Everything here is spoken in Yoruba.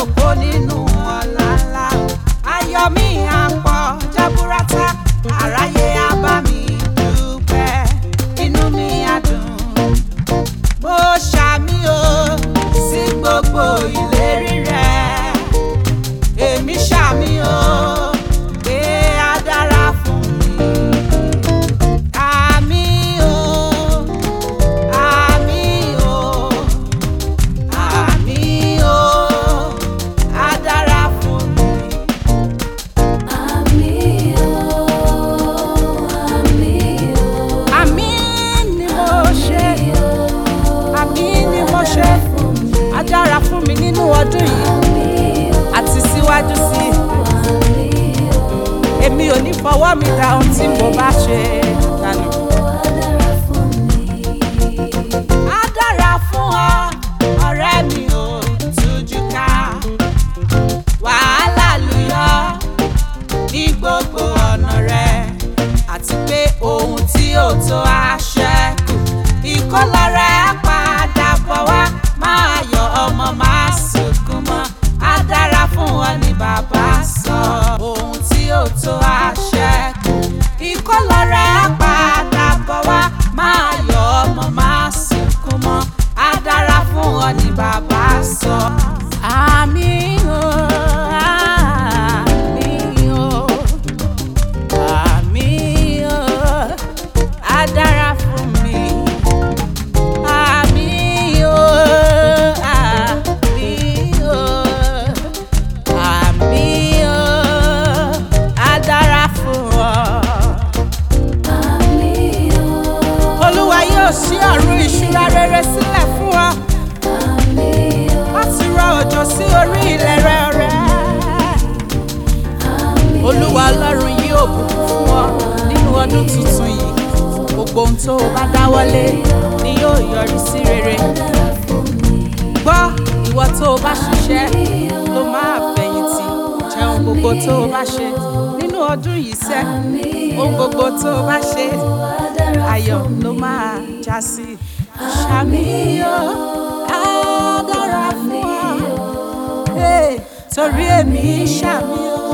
jókòó nínú ọlá ńlá o. Ayọ̀ mi á pọ̀ jaburata, aráyé á bá mi dúpẹ́, inú mi á dùn. Mo ṣàmì o sí gbogbo ìlérí rẹ̀, èmi ṣàmì o pé á dára fún mi. Àmín o, àmín o, àmín o, á dára fún mi. Àmín o, àmín o. Àmín ni mo ṣe, àmín ni mo ṣe, á dára fún mi nínú ọdún yìí àti síwájú sí i. Èmi ò ní fọwọ́ mi da ohun tí mo bá ṣe dànù. Á dára fún ọ, ọ̀rẹ́ mi ò tújú ká. Wàhálà lùyọ ní gbogbo ọ̀nà rẹ̀, àti pé ohun tí ò tó á ṣẹ́kù. Ìkólọ rẹ̀ á padà bọ̀ wá, máa yọ̀ ọmọ máa sunkún mọ́. Á dára fún ọ ní bàbá sọ, ohun tí ò tó á ṣẹ́kù. Ìkólọ rẹ̀ á padà bọ̀ wá, máa yọ̀ ọmọ máa sunkún mọ́. Á dára fún ọ ní bàbá sọ. Àmín o, àmín o, àmín o, á dára fún mi. Àmín o, àmín o, àmín o, á dára fún ọ. Àmín o, Olúwa yóò ṣí ọ̀run ìṣúra rere sílẹ̀ fún ọ, àmín o, láti rọ òjò sí orí ilẹ̀ rẹ ọ̀rẹ́. àmín o. Olúwa Ọlọ́run yóò bùkún fún ọ nínú ọdún tuntun yìí. Gbogbo ohun tó o bá dáwọ́lé ni yóò yọrí sí rere. Gbọ́, ìwọ tó o bá ṣiṣẹ́ ló máa fẹ̀yìntì. Jẹun gbogbo tó o bá ṣe nínú ọdún yìí sẹ́. Ohun gbogbo tó o bá ṣe ayọ̀ ló máa já sí. Ṣàmì o, á dára fún ọ. Hey, torí èmi ṣàmì o.